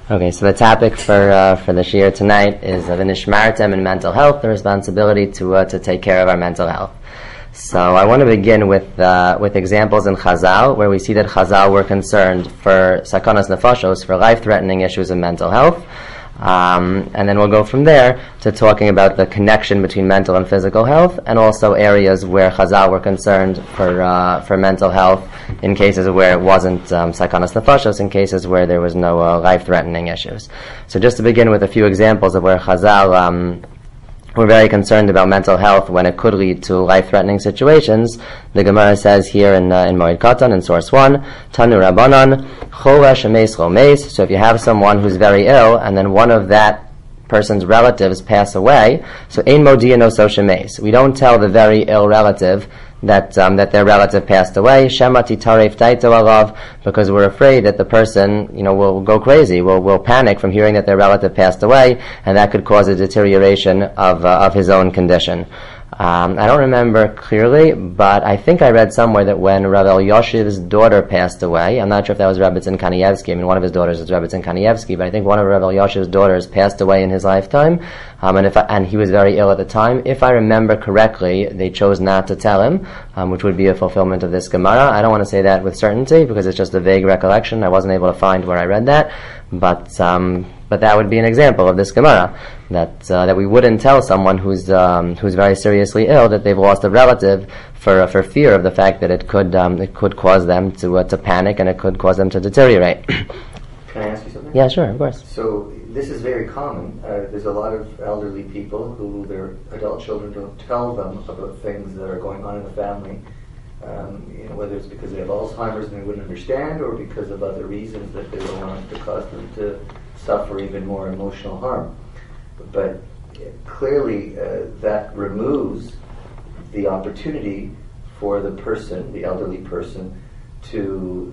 Okay, so the topic for the shiur tonight is v'nishmartem and mental health, the responsibility to take care of our mental health. So I want to begin with examples in Chazal, where we see that Chazal were concerned for sakanas nefashos, for life-threatening issues of mental health. And then we'll go from there to talking about the connection between mental and physical health, and also areas where Chazal were concerned for mental health in cases where it wasn't sakanas nefashos, in cases where there was no life-threatening issues. So just to begin with a few examples of where Chazal were very concerned about mental health when it could lead to life-threatening situations. The Gemara says here in Moed Katan, in source 1, Tanu Rabbanan, Chola Shemeis Lo Meis. So if you have someone who's very ill, and then one of that person's relatives pass away, so Ein Modia No So Shemeis. We don't tell the very ill relative that their relative passed away, Shema Titaref Taito Alav, because we're afraid that the person, will go crazy, will panic from hearing that their relative passed away, and that could cause a deterioration of his own condition. I don't remember clearly, but I think I read somewhere that when Rav Elyashiv's daughter passed away, I'm not sure if that was Rebbetzin Kanievsky, one of his daughters is Rebbetzin Kanievsky, but I think one of Rav Elyashiv's daughters passed away in his lifetime, and he was very ill at the time. If I remember correctly, they chose not to tell him, which would be a fulfillment of this Gemara. I don't want to say that with certainty, because it's just a vague recollection. I wasn't able to find where I read that, but that would be an example of this Gemara, that we wouldn't tell someone who's very seriously ill that they've lost a relative for fear of the fact that it could cause them to panic, and it could cause them to deteriorate. Can I ask you something? Yeah, sure, of course. So this is very common. There's a lot of elderly people who their adult children don't tell them about things that are going on in the family. Whether it's because they have Alzheimer's and they wouldn't understand, or because of other reasons that they don't want to cause them to suffer even more emotional harm. But clearly that removes the opportunity for the person, the elderly person, to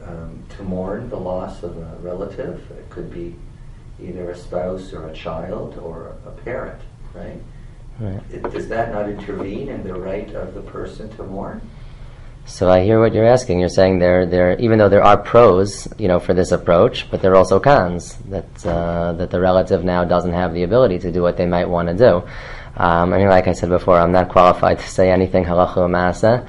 mourn the loss of a relative. It could be either a spouse or a child or a parent, right? Right. Does that not intervene in the right of the person to mourn? So I hear what you're asking. You're saying there, even though there are pros, for this approach, but there are also cons, that the relative now doesn't have the ability to do what they might want to do. Like I said before, I'm not qualified to say anything halacha u'maaseh,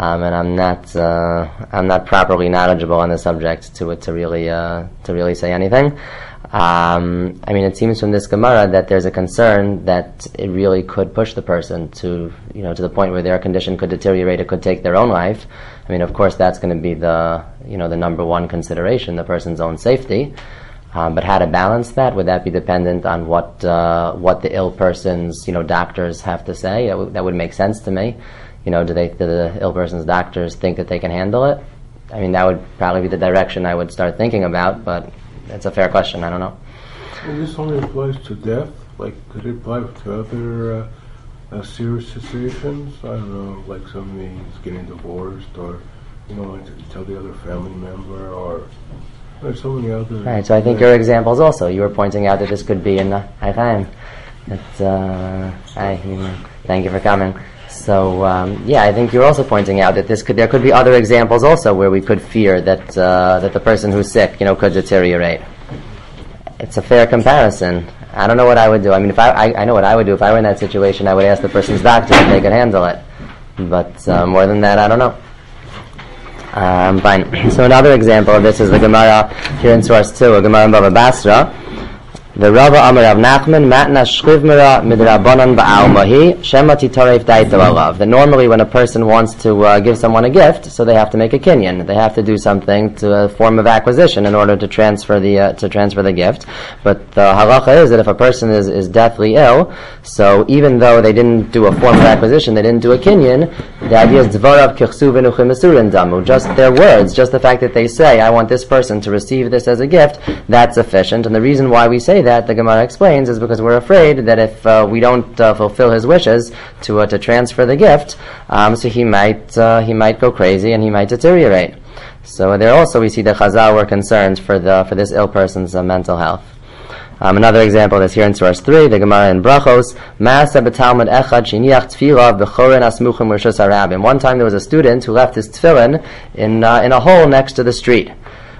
and I'm not properly knowledgeable on the subject to really say anything. It seems from this Gemara that there's a concern that it really could push the person to the point where their condition could deteriorate, it could take their own life. Of course that's going to be the number one consideration, the person's own safety. But how to balance that? Would that be dependent on what the ill person's, doctors have to say? That would make sense to me. Do the ill person's doctors think that they can handle it? That would probably be the direction I would start thinking about, but it's a fair question. I don't know. And this only applies to death? Could it apply to other serious situations? I don't know, like somebody's getting divorced, or to tell the other family member, or there's so many other. Right. So I think your examples also. You were pointing out that this could be in Chaim. Thank you for coming. So I think you're also pointing out that there could be other examples also where we could fear that the person who's sick, could deteriorate. It's a fair comparison. I don't know what I would do. If I know what I would do if I were in that situation. I would ask the person's doctor if they could handle it. But more than that, I don't know. Fine. So another example of this is the Gemara here in source 2, a Gemara in Bava Basra. The Rava Amar Rav Nachman Matna Shchivmera Midrabanan Ba'almahi Shema Titaref Daito Alav. That normally when a person wants to give someone a gift, so they have to make a kinyan. They have to do something to a form of acquisition in order to transfer the gift. But the halacha is that if a person is deathly ill, so even though they didn't do a form of acquisition, they didn't do a kinyan, the idea is Dvarav Kichsu V'Nuchim Mesurin Damu. Just their words, just the fact that they say, I want this person to receive this as a gift, that's sufficient. And the reason why we say that, the Gemara explains, is because we're afraid that if we don't fulfill his wishes to transfer the gift, so he might go crazy and he might deteriorate. So there also we see that Chazal were concerned for this ill person's mental health. Another example is here in source 3, the Gemara in Brachos. Ma'aseh b'talmud echad sheniach tefillah b'chorin asmuchim rishus harabim. One time there was a student who left his tefillin in a hole next to the street.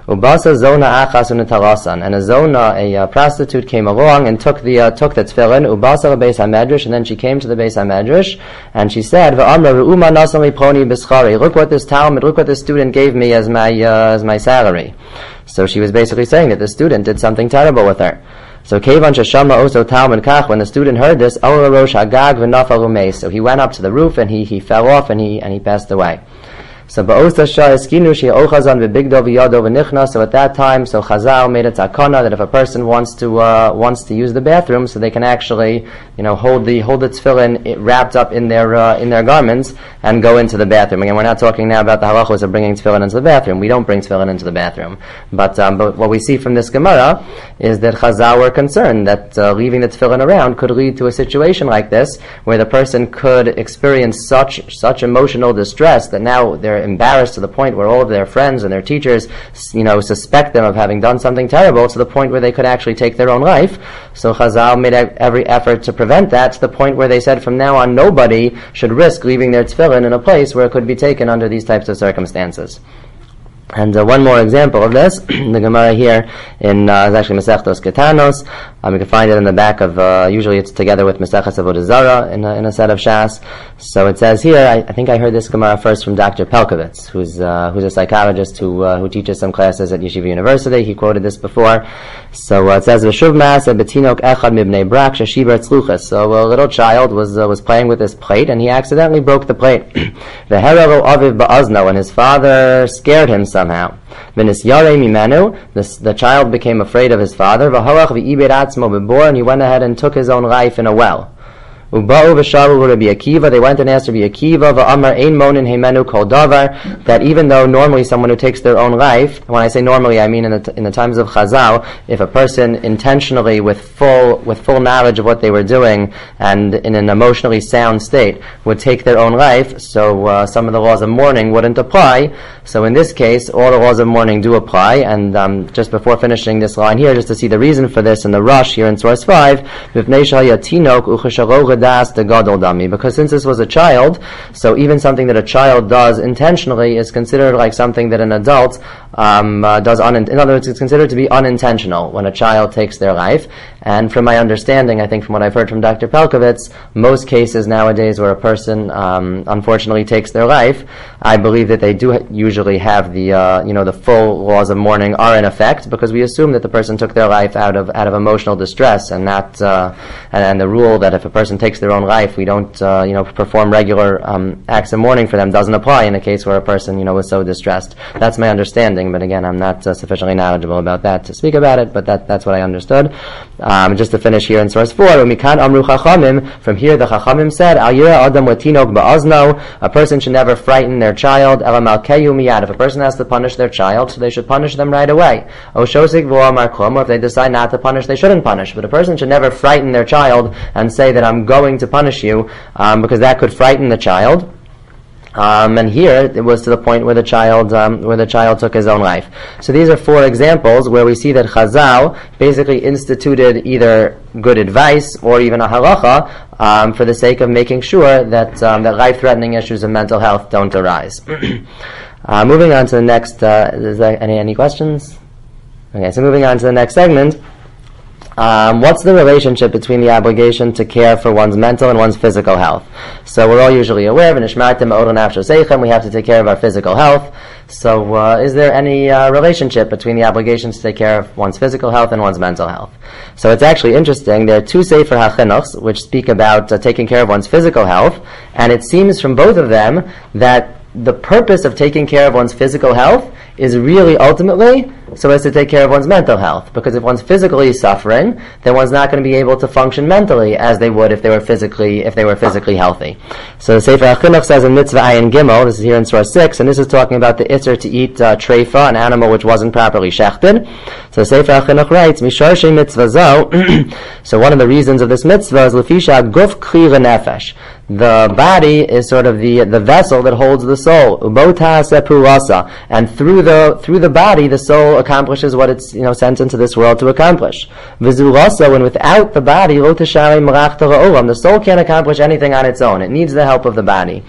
Ubasa zona achas unitarasan, and a zona, a prostitute, came along and took the tefillin. Ubasa beis hamedrash, and then she came to the beis hamedrash, and she said, "Va'amra re'uma nasan liponi b'schari." Look what this Talmud, look what this student gave me as my salary. So she was basically saying that the student did something terrible with her. So Kevan Shashama Oso Talmud Kach, when the student heard this, Aura Rosh Hagag v'nafal umeis. So he went up to the roof and he fell off and he passed away. So Ba'osta Shah Eskinu Shi Ochazan v'Bigdo v'Yado v'Nichna. So at that time, so Chazal made a takana that if a person wants to use the bathroom, so they can actually, hold the tefillin wrapped up in their garments and go into the bathroom. Again, we're not talking now about the halachos of bringing tefillin into the bathroom. We don't bring tefillin into the bathroom. But what we see from this Gemara is that Chazal were concerned that leaving the tefillin around could lead to a situation like this, where the person could experience such emotional distress that now they're embarrassed to the point where all of their friends and their teachers, suspect them of having done something terrible, to the point where they could actually take their own life. So Chazal made every effort to prevent that, to the point where they said from now on nobody should risk leaving their tefillin in a place where it could be taken under these types of circumstances. And one more example of this, the Gemara here is actually Masechtos Ketanos. You can find it in the back of, usually it's together with Maseches Avodah Zarah in a set of Shas. So it says here, I think I heard this Gemara first from Dr. Pelkovitz, who's a psychologist who teaches some classes at Yeshiva University. He quoted this before. So it says, V'shuv ma'aseh betinok echad mibnei brak sheshiber tzluchas. So a little child was playing with this plate and he accidentally broke the plate. V'herero aviv ba'azno, and his father scared him somehow. The child became afraid of his father, and he went ahead and took his own life in a well. They went and asked Rabbi Akiva, that even though normally someone who takes their own life, when I say normally I mean in the times of Chazal, if a person intentionally with full knowledge of what they were doing and in an emotionally sound state would take their own life, so some of the laws of mourning wouldn't apply. So in this case, all the laws of mourning do apply. And just before finishing this line here, just to see the reason for this in the Rush here in source 5, because since this was a child, so even something that a child does intentionally is considered like something that an adult does. In other words, it's considered to be unintentional when a child takes their life. And from my understanding, I think from what I've heard from Dr. Pelkovitz, most cases nowadays where a person unfortunately takes their life, I believe that they do usually have the full laws of mourning are in effect, because we assume that the person took their life out of emotional distress, and not and the rule that if a person takes their own life, we don't perform regular acts of mourning for them doesn't apply in a case where a person was so distressed. That's my understanding, but again, I'm not sufficiently knowledgeable about that to speak about it. But that's what I understood. Just to finish here in source 4, from here the Chachamim said, a person should never frighten their child. If a person has to punish their child, so they should punish them right away. Or if they decide not to punish, they shouldn't punish. But a person should never frighten their child and say that I'm going to punish you, because that could frighten the child. And here it was to the point where the child took his own life. So these are 4 examples where we see that Chazal basically instituted either good advice or even a halacha for the sake of making sure that life-threatening issues of mental health don't arise. Moving on to the next. Is there any questions? Okay, so moving on to the next segment. What's the relationship between the obligation to care for one's mental and one's physical health? So we're all usually aware of we have to take care of our physical health. So is there any relationship between the obligations to take care of one's physical health and one's mental health? So it's actually interesting. There are 2 Sefer HaChinuchs which speak about taking care of one's physical health, and it seems from both of them that the purpose of taking care of one's physical health is really ultimately so as to take care of one's mental health. Because if one's physically suffering, then one's not going to be able to function mentally as they would if they were physically healthy. So the Sefer HaChinuch says in Mitzvah Ayin Gimel, this is here in Surah 6, and this is talking about the Isser to eat treifa, an animal which wasn't properly shechted. So the Sefer HaChinuch writes, Misharshei mitzvah zo, so one of the reasons of this mitzvah is Lefisha guf kli lenefesh. The body is sort of the vessel that holds the soul. Ubota sepurasa, and through the body, the soul accomplishes what it's sent into this world to accomplish. V'zurasa, and without the body, lo teshari melachta ha'olam, the soul can't accomplish anything on its own. It needs the help of the body.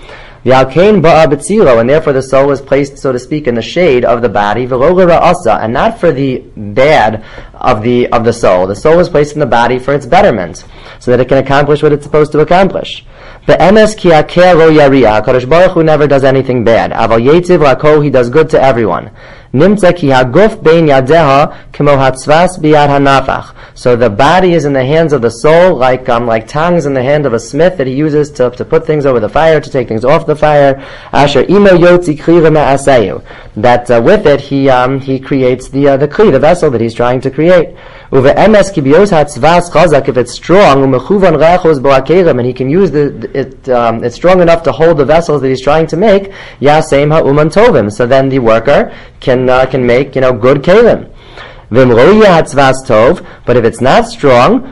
V'alkein ba'a b'tzilo, and therefore the soul is placed, so to speak, in the shade of the body, v'lo l'ra'asa, and not for the bad of the soul. The soul is placed in the body for its betterment, so that it can accomplish what it's supposed to accomplish. Be'emes ki hakeh lo yari'ah, HaKadosh Baruch Hu never does anything bad. Aval yetiv l'kol, he does good to everyone. Nimtza ki haguf bein yadeha kemo hatzvas biyad hanafach. So the body is in the hands of the soul, like tongs in the hand of a smith that he uses to put things over the fire, to take things off the fire. Asher imo yotzi klira me'aseyu. That with it he creates the kli, the vessel that he's trying to create. Uve emes ki biyos hatzvas chazak, if it's strong, umechuvan rechos bo'akerim, and he can use it's strong enough to hold the vessels that he's trying to make. Yaseim ha'uman tovim. So then the worker can make good kelim. But if it's not strong,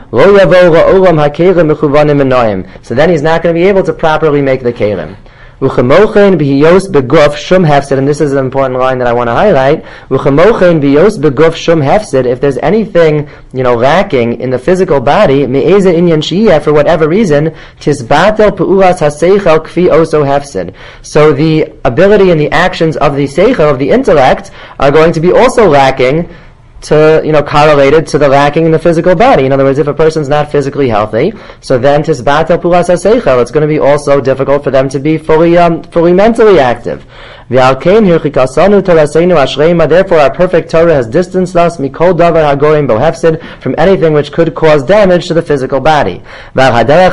so then he's not going to be able to properly make the kelim. And this is an important line that I want to highlight. If there's anything lacking in the physical body, for whatever reason, so the ability and the actions of the seichel, of the intellect, are going to be also lacking, correlated to the lacking in the physical body. In other words, if a person's not physically healthy, so then tisbatel pulas haseichel, it's going to be also difficult for them to be fully mentally active. Therefore, our perfect Torah has distanced us mikol davar hagorim bohefsid, from anything which could cause damage to the physical body. And the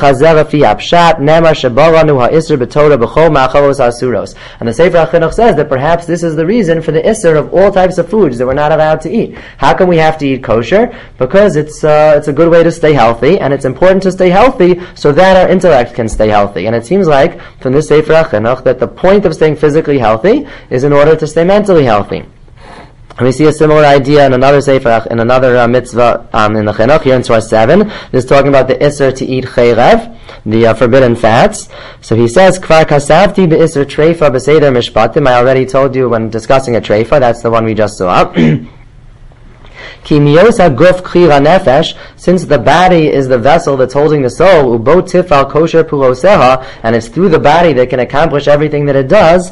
Sefer HaChinuch says that perhaps this is the reason for the isser of all types of foods that we're not allowed to eat. How come we have to eat kosher? Because it's a good way to stay healthy, and it's important to stay healthy so that our intellect can stay healthy. And it seems like from this Sefer HaChinuch that the point of staying physically healthy is in order to stay mentally healthy. And we see a similar idea in another sefer, in another mitzvah in the Chinuch, here in Surah 7. This is talking about the isser to eat chayrev, the forbidden fats. So he says, Kvar kasavti be'isser treifa b'seder mishpatim. I already told you when discussing a treifa, that's the one we just saw. Since the body is the vessel that's holding the soul, and it's through the body that can accomplish everything that it does,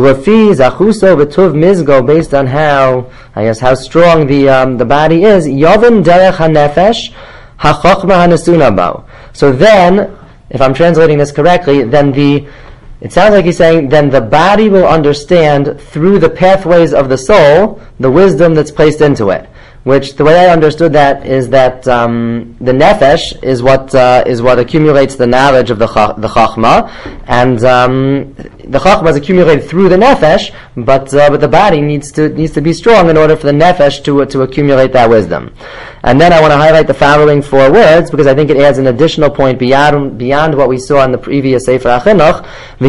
based on how strong the body is, so then, if I'm translating this correctly, then it sounds like he's saying, then the body will understand through the pathways of the soul the wisdom that's placed into it. Which, the way I understood that is that the nefesh is what accumulates the knowledge of the chachma, and the chachma is accumulated through the nefesh, but the body needs to be strong in order for the nefesh to accumulate that wisdom. And then I want to highlight the following 4 words, because I think it adds an additional point beyond what we saw in the previous Sefer HaChinuch.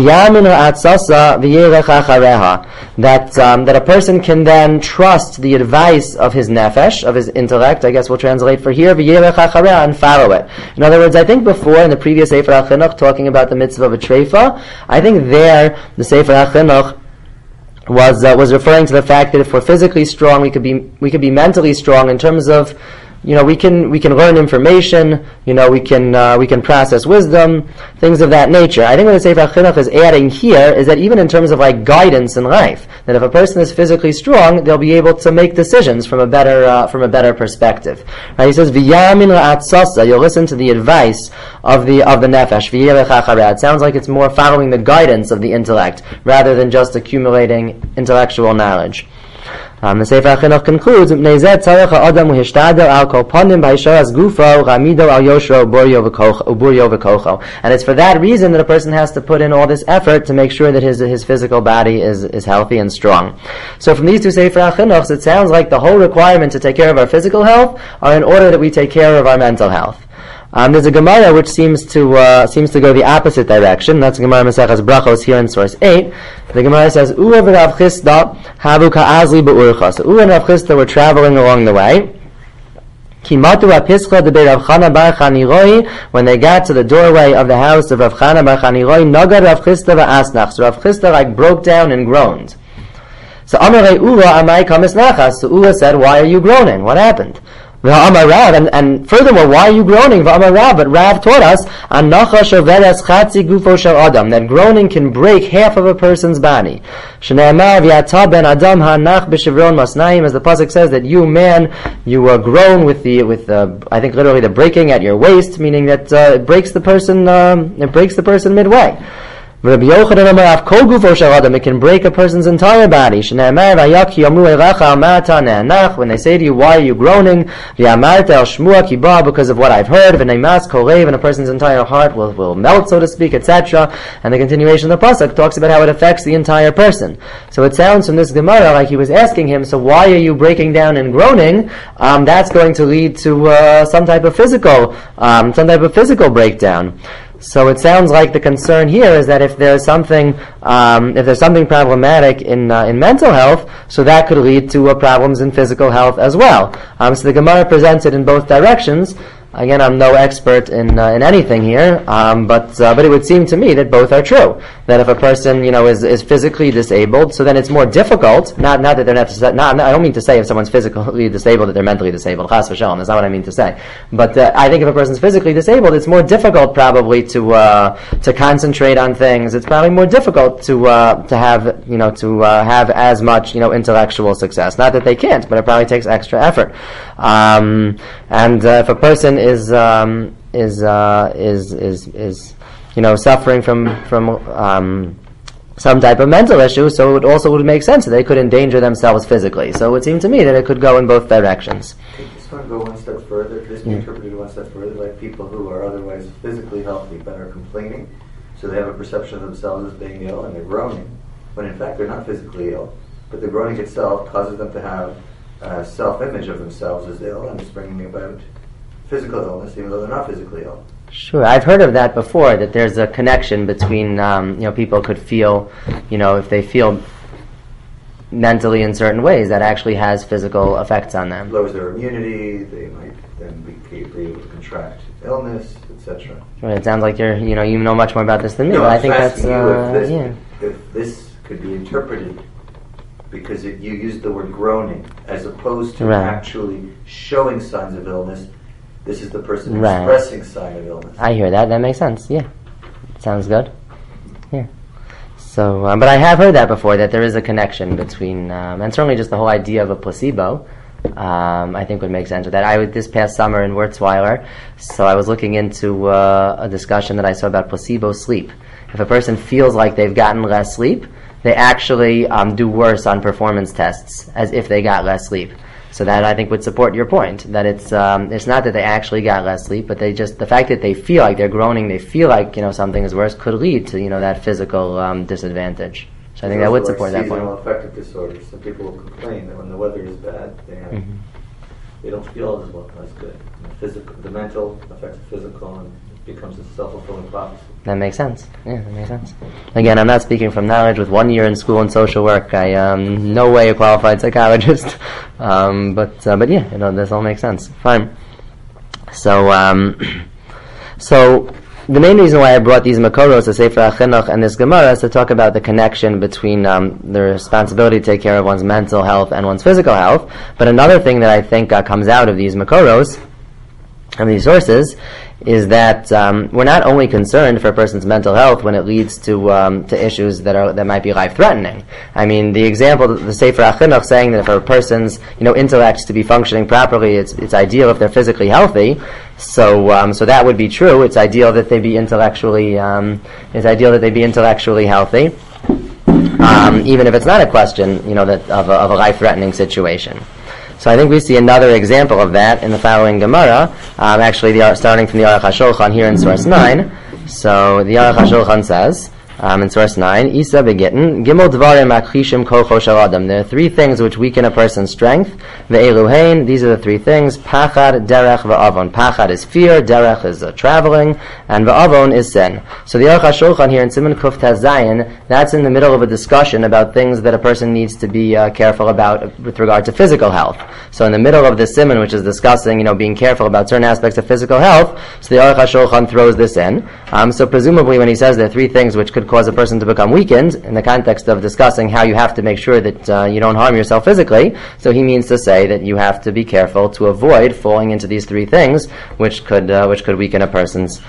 That a person can then trust the advice of his nefesh, of his intellect, I guess we'll translate for here, and follow it. In other words, I think before, in the previous Sefer HaChinuch, talking about the mitzvah of a treifa, I think there, the Sefer HaChinuch was referring to the fact that if we're physically strong, we could be mentally strong in terms of, we can learn information, we can process wisdom, things of that nature. I think what the Sefer HaChinuch is adding here is that even in terms of guidance in life, that if a person is physically strong, they'll be able to make decisions from a better perspective. Right? He says, "V'yamin la'atzasa," you'll listen to the advice of the nefesh. It sounds like it's more following the guidance of the intellect rather than just accumulating intellectual knowledge. The Sefer HaChinuch concludes, and it's for that reason that a person has to put in all this effort to make sure that his physical body is healthy and strong. So from these 2 Sefer HaChinuchs, it sounds like the whole requirement to take care of our physical health are in order that we take care of our mental health. There's a Gemara which seems to go the opposite direction. That's Gemara Maseches Brachos here in source 8. The Gemara says, Ura v'Rav Chisda havu ka'azli b'urcha. So Ura and Rav Chisda were traveling along the way. Kimatu apischa de Rav Chana bar Chaniroi. When they got to the doorway of the house of Rav Chana bar Chaniroi, Nagar Rav Chisda v'asnach. So Rav Chisda broke down and groaned. So Amarei Ura amai kamis nachas. So Ura said, why are you groaning? What happened? V'amar Rav, and furthermore, why are you groaning? V'amar Rav, but Rav taught us Anacha shoveres chatzi gufo shel adam, that groaning can break half of a person's body. Shneimar v'yata ben adam hanach b'shivron masnaim, as the pasuk says that you man, you groan with I think literally the breaking at your waist, meaning that it breaks the person midway. Rabbi Yochanan Amar, kol gufo shel adam, it can break a person's entire body. Shneimar v'yaki yamu elecha amata ne'anach, when they say to you, why are you groaning? V'yamarta el shmua kiba, because of what I've heard. V'neimas kolev, and a person's entire heart will melt, so to speak, etc. And the continuation of the pasuk talks about how it affects the entire person. So it sounds from this Gemara like he was asking him, so why are you breaking down and groaning? That's going to lead to some type of physical breakdown. So it sounds like the concern here is that if there's something problematic in mental health, so that could lead to problems in physical health as well. So the Gemara presents it in both directions. Again, I'm no expert in anything here, but it would seem to me that both are true. That if a person, is physically disabled, so then it's more difficult. Not that they're not. I don't mean to say if someone's physically disabled that they're mentally disabled. Chas v'shalom. That's not what I mean to say. But I think if a person's physically disabled, it's more difficult probably to concentrate on things. It's probably more difficult to have as much intellectual success. Not that they can't, but it probably takes extra effort. And if a person is suffering from some type of mental issue, so it also would make sense that they could endanger themselves physically. So it would seem to me that it could go in both directions. I just want to go one step further. Could this be interpreted one step further, like people who are otherwise physically healthy but are complaining, so they have a perception of themselves as being ill and they're groaning, when in fact they're not physically ill, but the groaning itself causes them to have a self-image of themselves as ill, and it's bringing about physical illness, even though they're not physically ill. Sure, I've heard of that before. That there's a connection between, people could feel, if they feel mentally in certain ways, that actually has physical effects on them. Lowers their immunity. They might then be able to contract illness, etc. Right, it sounds like you know much more about this than me. No, but I think that's if this could be interpreted, because you used the word groaning as opposed to actually showing signs of illness. This is the person expressing sign of illness. I hear that. That makes sense. Yeah. Sounds good. Yeah. So, but I have heard that before, that there is a connection between, and certainly just the whole idea of a placebo, I think would make sense with that. This past summer in Wurzweiler, so I was looking into a discussion that I saw about placebo sleep. If a person feels like they've gotten less sleep, they actually do worse on performance tests as if they got less sleep. So that I think would support your point, that it's not that they actually got less sleep, but the fact that they feel like they're groaning, they feel like something is worse, could lead to that physical disadvantage. So I think that would support that point. Seasonal affective disorders. Some people will complain that when the weather is bad, they don't feel as well as good. The mental affects the physical, and it becomes a self-fulfilling prophecy. That makes sense. Yeah, that makes sense. Again, I'm not speaking from knowledge. With 1 year in school and social work, I am no way a qualified psychologist. But yeah, this all makes sense. Fine. So the main reason why I brought these makoros, the Sefer HaChinuch and this Gemara, is to talk about the connection between the responsibility to take care of one's mental health and one's physical health. But another thing that I think comes out of these makoros, and these sources, is that we're not only concerned for a person's mental health when it leads to issues that might be life-threatening. I mean, the example, the Sefer HaChinuch saying that if a person's intellect to be functioning properly, it's ideal if they're physically healthy. So that would be true. It's ideal that they be intellectually healthy, even if it's not a question that of a life-threatening situation. So I think we see another example of that in the following Gemara, starting from the Aruch HaShulchan here in source 9. So the Aruch HaShulchan says, in source 9, Isa begitten, Gimel Dvarim Akrishim Kocho Shel Adam. There are 3 things which weaken a person's strength. Ve'elu hein, these are the 3 things. Pachad, Derech, Ve'avon. Pachad is fear, Derech is traveling, and Ve'avon is sin. So the Aruch HaShulchan here in Siman Kuf Tez Zayin, that's in the middle of a discussion about things that a person needs to be careful about with regard to physical health. So in the middle of this Siman, which is discussing, being careful about certain aspects of physical health, so the Aruch HaShulchan throws this in. So presumably when he says there are 3 things which could cause a person to become weakened in the context of discussing how you have to make sure that you don't harm yourself physically. So he means to say that you have to be careful to avoid falling into these three things, which could weaken a person's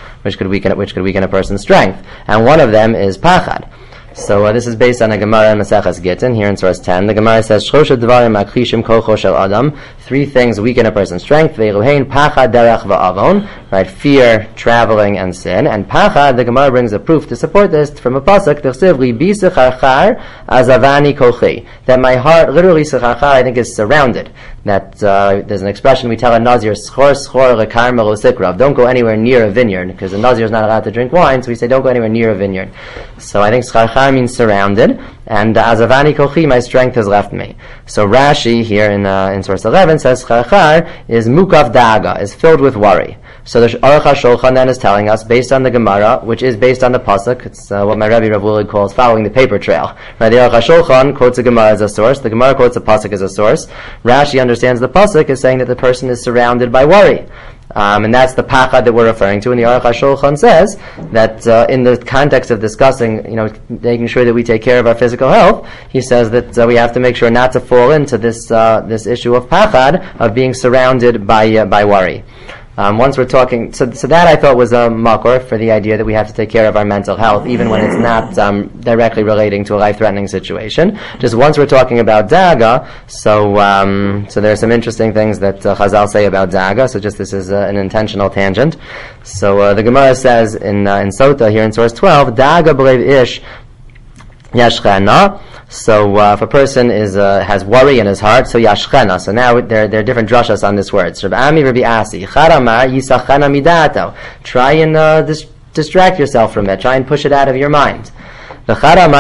strength. And one of them is pachad. So this is based on a Gemara in Maseches Gittin, here in source 10. The Gemara says, Shlosha dvarim makrishim kocho shel adam. Three things weaken a person's strength. Ve'eluhein pachad, derech, va'avon. Right, fear, traveling, and sin. And pachad, the Gemara brings a proof to support this from a pasuk, T'chsev libi secharchar azavani kochi. That my heart, literally secharchar, I think is surrounded. That there's an expression we tell a Nazir, schor schor lekar melo sikrav. Don't go anywhere near a vineyard, because a Nazir is not allowed to drink wine, so we say don't go anywhere near a vineyard. So I think secharchar means surrounded, and azavani kochi, my strength has left me. So Rashi here in source 11 says secharchar is mukaf daga, is filled with worry. So the Aruch HaShulchan then is telling us, based on the Gemara, which is based on the pasuk, it's what my Rebbe Rav Lulid calls following the paper trail. Right, the Aruch HaShulchan quotes the Gemara as a source, the Gemara quotes the pasuk as a source. Rashi understands the pasuk as saying that the person is surrounded by worry. And that's the pachad that we're referring to. And the Aruch HaShulchan says that in the context of discussing, making sure that we take care of our physical health, he says that we have to make sure not to fall into this issue of pachad, of being surrounded by worry. Once we're talking, so that I thought was a makor for the idea that we have to take care of our mental health, even when it's not directly relating to a life-threatening situation. Just once we're talking about daga, so there are some interesting things that Chazal say about daga. So just this is an intentional tangent. So the Gemara says in Sota here in source 12, daga b'leiv ish yashchana. So if a person has worry in his heart, so yashchena. So now there are different drushas on this word. Rabbi Ami, Rabbi Asi, Charamar yisachena midato. Try and distract yourself from it. Try and push it out of your mind. And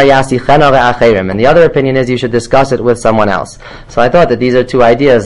the other opinion is you should discuss it with someone else. So I thought that these are two ideas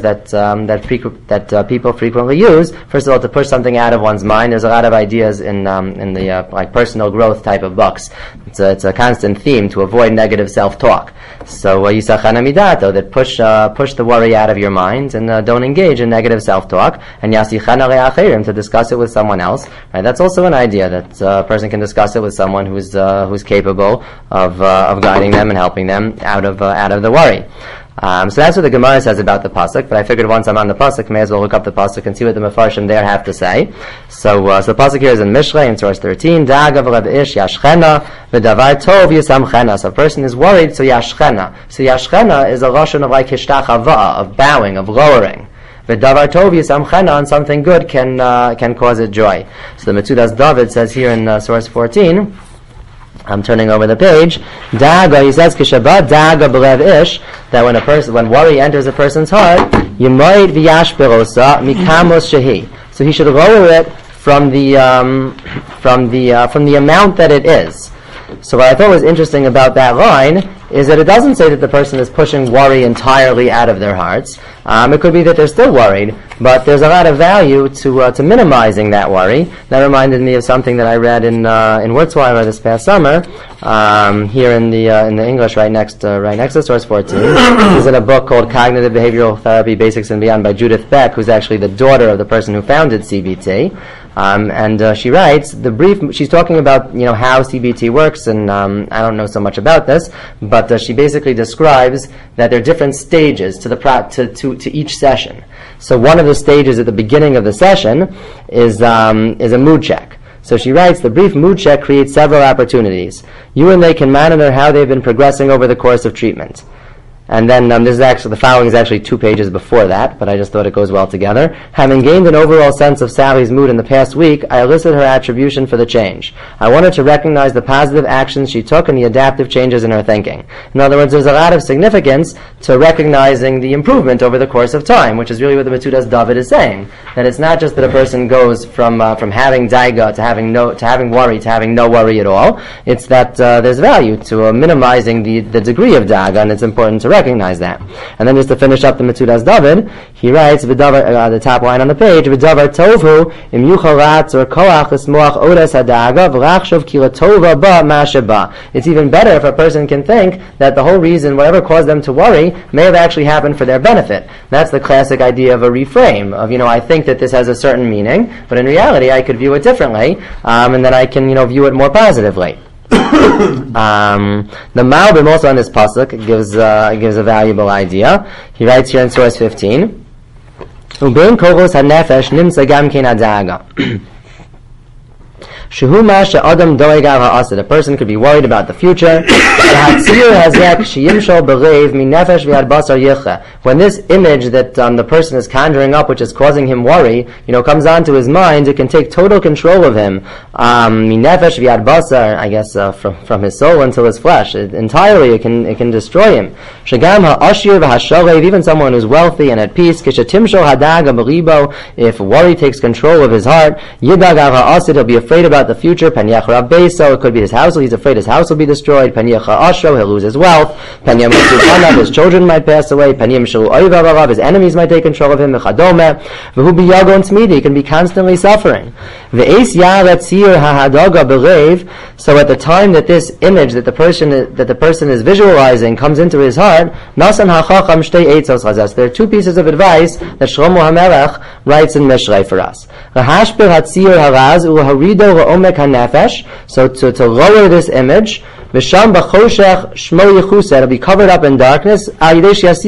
that people frequently use. First of all, to push something out of one's mind. There's a lot of ideas in the like personal growth type of books. It's a constant theme to avoid negative self-talk. So yisachana midato, that push the worry out of your mind and don't engage in negative self-talk. And yasichana le'acherim, to discuss it with someone else. Right? That's also an idea that a person can discuss it with someone who's capable of guiding them and helping them out of the worry. So that's what the Gemara says about the pasuk. But I figured once I'm on the pasuk, may as well look up the pasuk and see what the Mefarshim there have to say. So the pasuk here is in Mishlei in source 13. Daga v'lev ish yashchena v'davar tov yisamchena. So a person is worried, so yashchena. So yashchena is a lashon of like hishtachava, of bowing, of lowering. V'davar tov yisamchena, and something good can cause it joy. So the Metzudas David says here in source 14. I'm turning over the page. Daga, he says, Kishabah daga b'lev ish, that when worry enters a person's heart, Yemoid v'yashperosa mikamos shehi. So he should lower it from the amount that it is. So what I thought was interesting about that line is that it doesn't say that the person is pushing worry entirely out of their hearts. It could be that they're still worried, but there's a lot of value to minimizing that worry. That reminded me of something that I read in Wurzweiler this past summer, here in the English right next to source 14. This is in a book called Cognitive Behavioral Therapy: Basics and Beyond by Judith Beck, who's actually the daughter of the person who founded CBT. And she writes she's talking about how CBT works, and I don't know so much about this, but she basically describes that there are different stages to each session. So one of the stages at the beginning of the session is a mood check. So she writes, the brief mood check creates several opportunities. You and they can monitor how they've been progressing over the course of treatment. And then the following is actually 2 pages before that, but I just thought it goes well together. Having gained an overall sense of Sally's mood in the past week, I elicit her attribution for the change. I wanted to recognize the positive actions she took and the adaptive changes in her thinking. In other words, there's a lot of significance to recognizing the improvement over the course of time, which is really what the Metzudas David is saying. That it's not just that a person goes from having daiga to having worry to having no worry at all. It's that there's value to minimizing the degree of daiga, and it's important to recognize that. And then just to finish up the Metzudas David, he writes, the top line on the page, V'davar tovu im yucharatz or koach l'smoach odas hadaga v'rachshov ki latova ba ma'asheba. It's even better if a person can think that the whole reason, whatever caused them to worry, may have actually happened for their benefit. That's the classic idea of a reframe, of, I think that this has a certain meaning, but in reality I could view it differently, and then I can, view it more positively. The Malbim also on this pasuk gives a valuable idea. He writes here in source 15, "Ubein kovos hanefesh nimsa gam kein hadaga." A person could be worried about the future. When this image that the person is conjuring up, which is causing him worry, comes onto his mind, it can take total control of him. I guess from his soul until his flesh. Entirely, it can destroy him. Even someone who's wealthy and at peace, if worry takes control of his heart, he'll be afraid about the future. It could be his house. He's afraid his house will be destroyed. He'll lose his wealth. His children might pass away. His enemies might take control of him. He can be constantly suffering. So at the time that this image that the person is visualizing comes into his heart, there are two pieces of advice that Shlomo HaMelech writes in Mishrei for us. So to lower this image, it'll be covered up in darkness, so to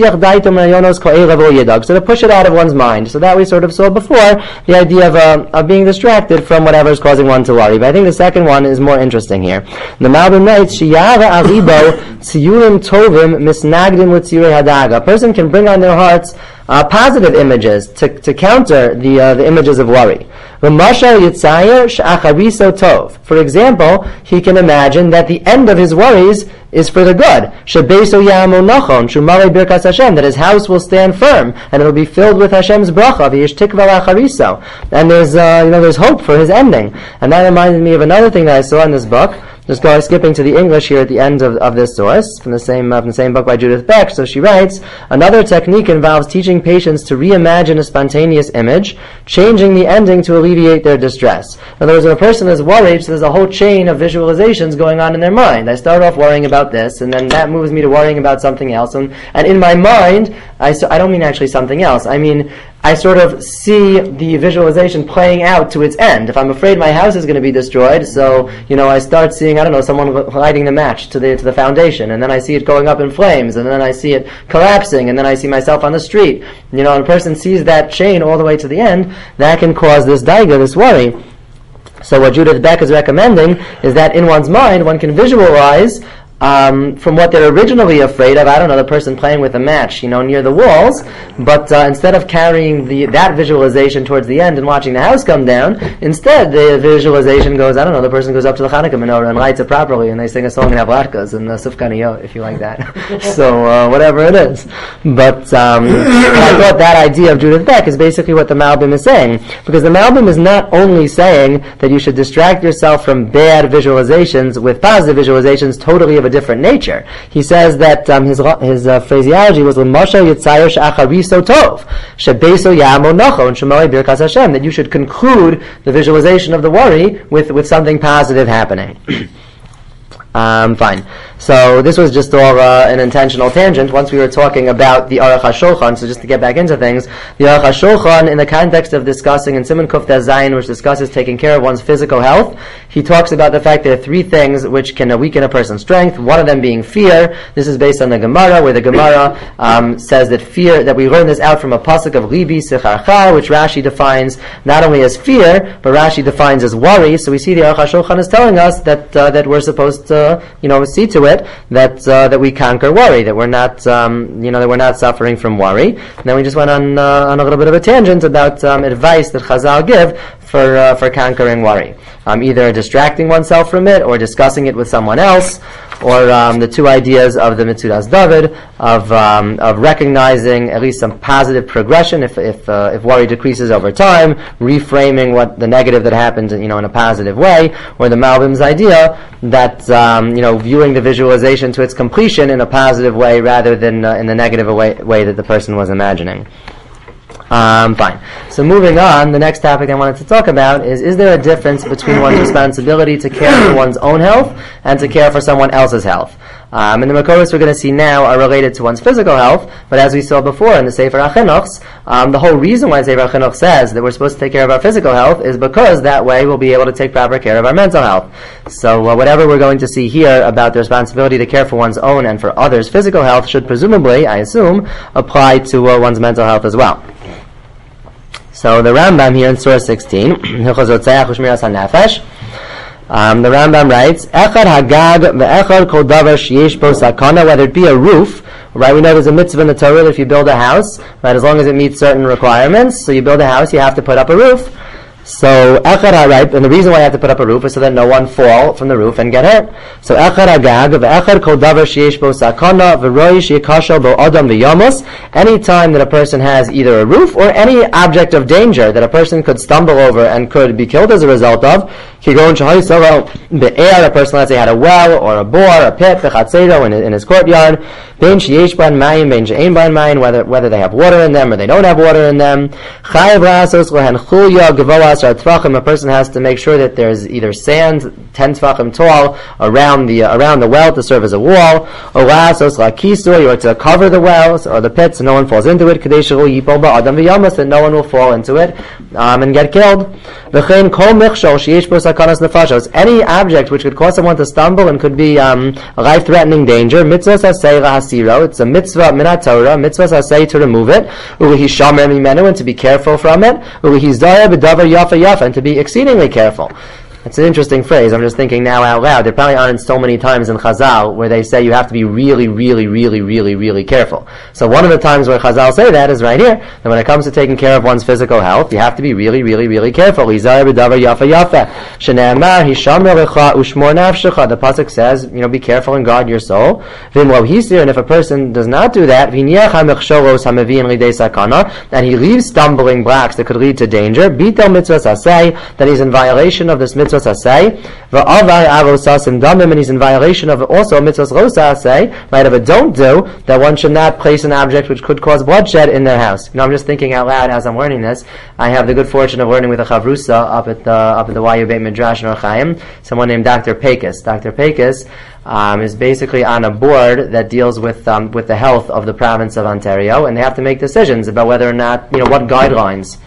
push it out of one's mind. So that we sort of saw before, the idea of being distracted from whatever is causing one to worry. But I think the second one is more interesting here. The Malbim writes, a person can bring on their hearts positive images to counter the images of worry. For example, he can imagine that the end of his worries is for the good. That his house will stand firm and it will be filled with Hashem's bracha. And there's hope for his ending. And that reminded me of another thing that I saw in this book. Just skipping to the English here at the end of this source, from the same book by Judith Beck. So she writes, another technique involves teaching patients to reimagine a spontaneous image, changing the ending to alleviate their distress. In other words, when a person is worried, so there's a whole chain of visualizations going on in their mind. I start off worrying about this, and then that moves me to worrying about something else. And in my mind, I don't mean actually something else. I mean, I sort of see the visualization playing out to its end. If I'm afraid my house is going to be destroyed, so, I start seeing, someone lighting the match to the foundation, and then I see it going up in flames, and then I see it collapsing, and then I see myself on the street. And a person sees that chain all the way to the end, that can cause this daiga, this worry. So what Judith Beck is recommending is that in one's mind, one can visualize from what they're originally afraid of, the person playing with a match, near the walls, but instead of carrying that visualization towards the end and watching the house come down, instead the visualization goes, the person goes up to the Hanukkah menorah and lights it properly, and they sing a song in Avlatkas and Sufkaniyot, if you like that. So, whatever it is. But I thought that idea of Judith Beck is basically what the Malbim is saying, because the Malbim is not only saying that you should distract yourself from bad visualizations with positive visualizations totally of a different nature. He says that his phraseology was that you should conclude the visualization of the worry with something positive happening. Fine. So this was just all an intentional tangent. Once we were talking about the Aruch HaShulchan, so just to get back into things, the Aruch HaShulchan, in the context of discussing in Siman Kuf Tez Zayin, which discusses taking care of one's physical health, he talks about the fact there are three things which can weaken a person's strength. One of them being fear. This is based on the Gemara, where the Gemara says that fear, that we learn this out from a pasuk of Libi Sicharcha, which Rashi defines not only as fear, but Rashi defines as worry. So we see the Aruch HaShulchan is telling us that we're supposed to see to it that we conquer worry, that we're not that we're not suffering from worry. And then we just went on a little bit of a tangent about advice that Chazal give for conquering worry, either distracting oneself from it or discussing it with someone else, or the two ideas of the Metzudas David of recognizing at least some positive progression if worry decreases over time, reframing what the negative that happened in a positive way, or the Malbim's idea that viewing the visualization to its completion in a positive way rather than in the negative way that the person was imagining. Fine. So moving on, the next topic I wanted to talk about is there a difference between one's responsibility to care for one's own health and to care for someone else's health? And the makoros we're going to see now are related to one's physical health, but as we saw before in the Sefer HaChinuch, the whole reason why Sefer HaChinuch says that we're supposed to take care of our physical health is because that way we'll be able to take proper care of our mental health. So whatever we're going to see here about the responsibility to care for one's own and for others' physical health should presumably, I assume, apply to one's mental health as well. So the Rambam here in Surah 16, the Rambam writes, Echad hagag ve'echad kol davar sheyesh bo sakana, whether it be a roof, right? We know there's a mitzvah in the Torah that if you build a house, right, as long as it meets certain requirements, so you build a house, you have to put up a roof. So echad ha'rayp, and the reason why you have to put up a roof is so that no one fall from the roof and get hurt. So echad hagag ve'echad kol davar sheyesh bo sakana v'roi sheyikashal bo adam v'yamos. Any time that a person has either a roof or any object of danger that a person could stumble over and could be killed as a result of, a person, let's say, had a well or a bore, a pit, in his courtyard, whether they have water in them or they don't have water in them. A person has to make sure that there's either sand 10 tvachim tall around the well to serve as a wall, or to cover the wells or the pits so no one falls into it, that no one will fall into it and get killed. Any object which could cause someone to stumble and could be a life-threatening danger, it's a mitzvah minat Torah, mitzvah sasei to remove it, and to be careful from it, and to be exceedingly careful. It's an interesting phrase. I'm just thinking now out loud. There probably aren't so many times in Chazal where they say you have to be really, really, really, really, really careful. So one of the times where Chazal say that is right here. That when it comes to taking care of one's physical health, you have to be really, really, really careful. The pasuk says, be careful and guard your soul. And if a person does not do that, and he leaves stumbling blocks that could lead to danger, then he's in violation of this mitzvah asay, and he's in violation of also mitzvahs rosa asay, right, of a don't do, that one should not place an object which could cause bloodshed in their house. I'm just thinking out loud as I'm learning this. I have the good fortune of learning with a chavrusa up at the YU Beit Midrash in Or Chaim, someone named Dr. Pekis. Dr. Pekis is basically on a board that deals with the health of the province of Ontario, and they have to make decisions about whether or not, what guidelines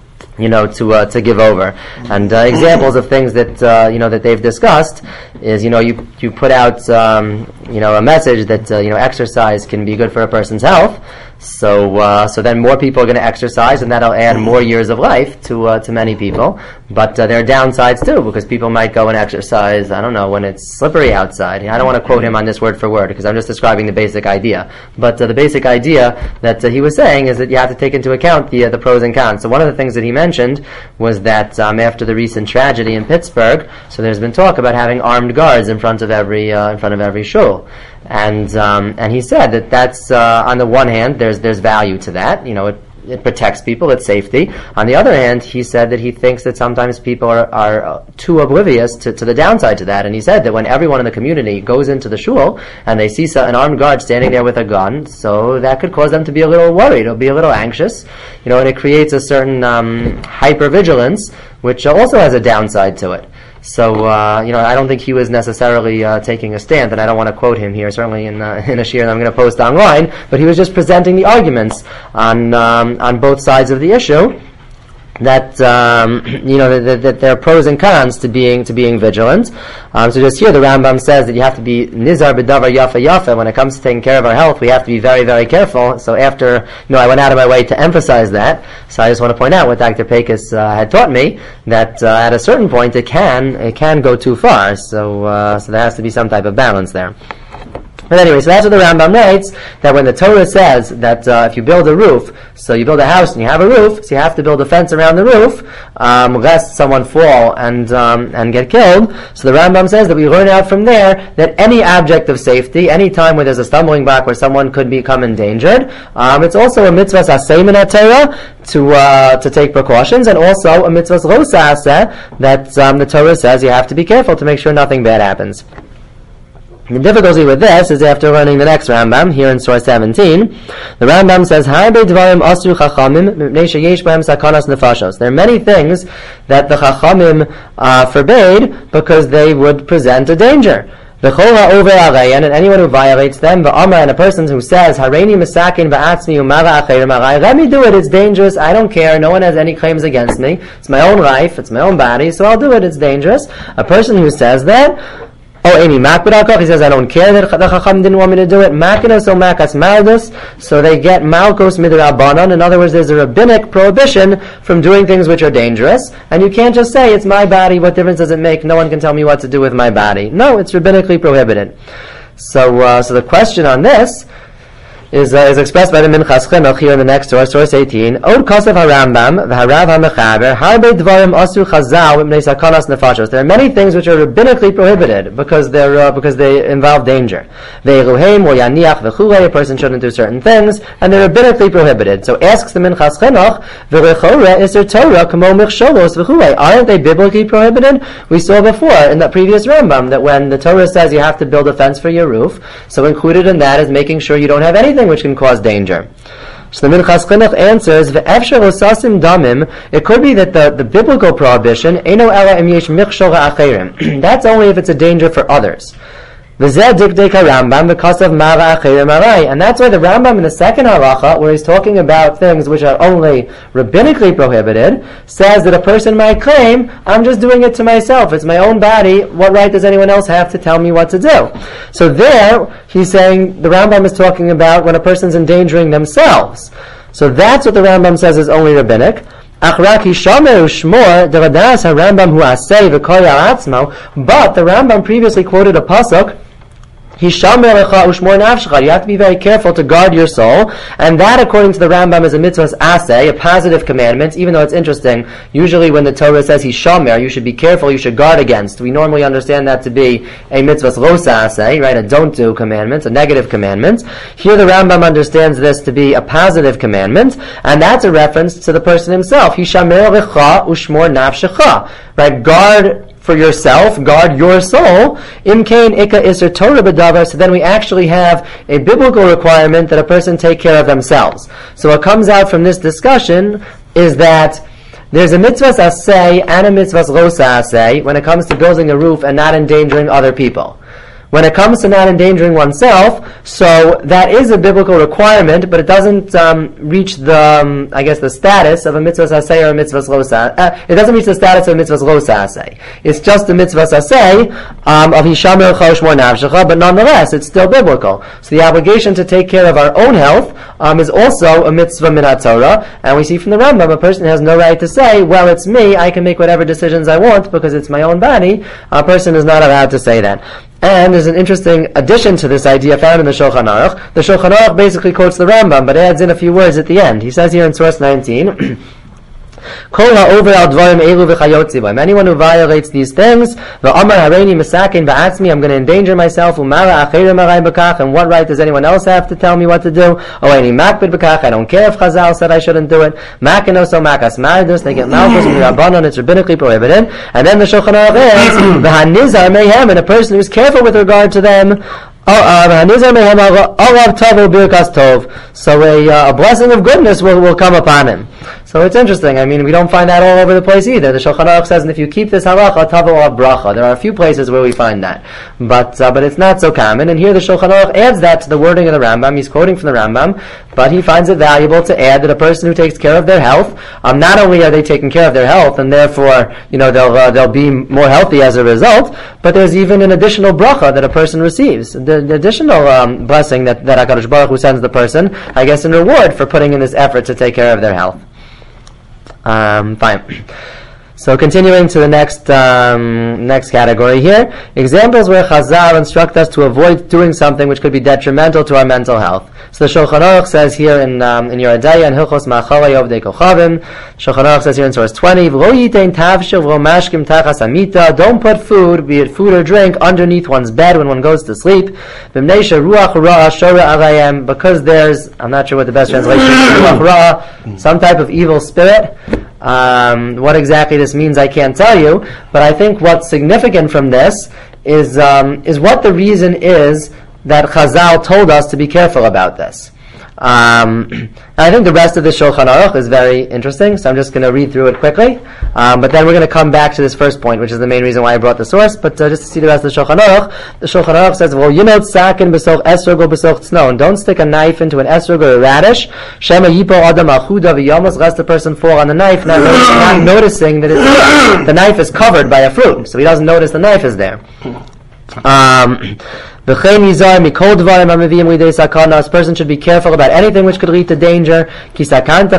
to give over. And examples of things that that they've discussed is you put out a message that exercise can be good for a person's health. So then more people are going to exercise, and that'll add more years of life to many people. But there are downsides too, because people might go and exercise, I don't know, when it's slippery outside. I don't want to quote him on this word for word, because I'm just describing the basic idea. But the basic idea that he was saying is that you have to take into account the pros and cons. So one of the things that he mentioned was that after the recent tragedy in Pittsburgh, so there's been talk about having armed guards in front of every shul. And he said that that's on the one hand there's value to that, it protects people, it's safety. On the other hand, he said that he thinks that sometimes people are too oblivious to the downside to that, and he said that when everyone in the community goes into the shul and they see an armed guard standing there with a gun, so that could cause them to be a little worried or be a little anxious, and it creates a certain hypervigilance, which also has a downside to it. So, I don't think he was necessarily taking a stand, and I don't want to quote him here, certainly in a shiur that I'm going to post online, but he was just presenting the arguments on both sides of the issue, that that there are pros and cons to being vigilant. So just here the Rambam says that you have to be nizar b'davar yafa yafa. When it comes to taking care of our health, we have to be very, very careful. So after I went out of my way to emphasize that. So I just want to point out what Dr. Pekis had taught me, that at a certain point it can go too far. So there has to be some type of balance there. But anyway, so that's what the Rambam writes, that when the Torah says that if you build a roof, so you build a house and you have a roof, so you have to build a fence around the roof, lest someone fall and get killed. So the Rambam says that we learn out from there that any object of safety, any time where there's a stumbling block where someone could become endangered, it's also a mitzvah saseh minat Torah to take precautions, and also a mitzvah lo saseh that the Torah says you have to be careful to make sure nothing bad happens. The difficulty with this is after learning the next Rambam, here in source 17, the Rambam says, there are many things that the Chachamim forbade because they would present a danger. And anyone who violates them, and a person who says, let me do it, it's dangerous, I don't care, no one has any claims against me, it's my own life, it's my own body, so I'll do it, it's dangerous. A person who says that, he says, I don't care that the Chacham didn't want me to do it. So they get Malkos Midrabanan. In other words, there's a rabbinic prohibition from doing things which are dangerous. And you can't just say, it's my body, what difference does it make? No one can tell me what to do with my body. No, it's rabbinically prohibited. So the question on this is expressed by the Minchas Chinuch here in the next source, source 18. Od Kosev HaRambam, v'harav HaMechaber, harbe dvarim asu chazal mipnei sakanas nefashos. There are many things which are rabbinically prohibited because they involve danger. Ve'eluheim or yaniach v'chulei, a person shouldn't do certain things, and they're rabbinically prohibited. So asks the Minchas Chinuch, v'rechora iser Torah kamo michsholos v'chulei. Aren't they biblically prohibited? We saw before in the previous Rambam that when the Torah says you have to build a fence for your roof, so included in that is making sure you don't have anything which can cause danger. So the Minchas Chinuch answers, "Ve'efshar osasim damim." It could be that the biblical prohibition, "Eino ela im yesh michshol ha'acherim." That's only if it's a danger for others. V'zeh dikdei Rambam because of mara acherim arai, and that's why the Rambam in the second halacha, where he's talking about things which are only rabbinically prohibited, says that a person might claim, "I'm just doing it to myself. It's my own body. What right does anyone else have to tell me what to do?" So there, he's saying the Rambam is talking about when a person's endangering themselves. So that's what the Rambam says is only rabbinic. But the Rambam previously quoted a pasuk, you have to be very careful to guard your soul, and that, according to the Rambam, is a mitzvah's aseh, a positive commandment, even though it's interesting. Usually when the Torah says hishamer, you should be careful, you should guard against. We normally understand that to be a mitzvah's losa aseh, right, a don't do commandment, a negative commandment. Here the Rambam understands this to be a positive commandment, and that's a reference to the person himself. Hishamer lecha ushmor nafshecha, right, guard for yourself, guard your soul. Imkain ika iser Torah b'davar. So then we actually have a biblical requirement that a person take care of themselves. So what comes out from this discussion is that there's a mitzvah's aseh and a mitzvah's losa aseh when it comes to building a roof and not endangering other people. When it comes to not endangering oneself, so that is a biblical requirement, but it doesn't reach the, the status of a mitzvah aseh or a mitzvah losa. It doesn't reach the status of a mitzvah losa aseh. It's just a mitzvah aseh of hishamer choshmor nafshecha, but nonetheless, it's still biblical. So the obligation to take care of our own health is also a mitzvah min haTorah, and we see from the Rambam, a person has no right to say, well, it's me, I can make whatever decisions I want because it's my own body. A person is not allowed to say that. And there's an interesting addition to this idea found in the Shulchan Aruch. The Shulchan Aruch basically quotes the Rambam, but adds in a few words at the end. He says here in source 19, anyone who violates these things, I'm going to endanger myself, and what right does anyone else have to tell me what to do? I don't care if Chazal said I shouldn't do it. They get malchus, it's rabbinically prohibited. And then the Shulchan Aruch ends, and a person who's careful with regard to them, so a blessing of goodness will come upon him. So it's interesting. I mean, we don't find that all over the place either. The Shulchan Aruch says, and if you keep this halacha, tavo bracha. There are a few places where we find that, but it's not so common. And here the Shulchan Aruch adds that to the wording of the Rambam. He's quoting from the Rambam, but he finds it valuable to add that a person who takes care of their health, not only are they taking care of their health, and therefore, they'll be more healthy as a result, but there's even an additional bracha that a person receives. The additional blessing that HaKadosh Baruch Hu sends the person, I guess, in reward for putting in this effort to take care of their health. Fine. So continuing to the next category here, examples where Chazal instruct us to avoid doing something which could be detrimental to our mental health. So the Shulchan Aruch says here in Yeridaya and Hilchos Ma'achalei Ovdei Kochavim, Shulchan Aruch says here in source 20, V'lo yitein tavshil v'lo mashkim tachas amita. Don't put food, be it food or drink, underneath one's bed when one goes to sleep. V'mnei sheruach ra'a shora arayim, because there's, I'm not sure what the best translation is, ruach ra'a, some type of evil spirit. What exactly this means I can't tell you, but I think what's significant from this is what the reason is that Chazal told us to be careful about this. I think the rest of the Shulchan Aruch is very interesting, so I'm just going to read through it quickly. But then we're going to come back to this first point, which is the main reason why I brought the source. But just to see the rest of the Shulchan Aruch says, "Well, you know, sakin b'soch esrog or b'soch tznon. Don't stick a knife into an esrog or a radish. Shema yipo adam achuda v'yamos. Lest the person fall on the knife, not noticing that the knife is covered by a fruit, so he doesn't notice the knife is there." This person should be careful about anything which could lead to danger. Things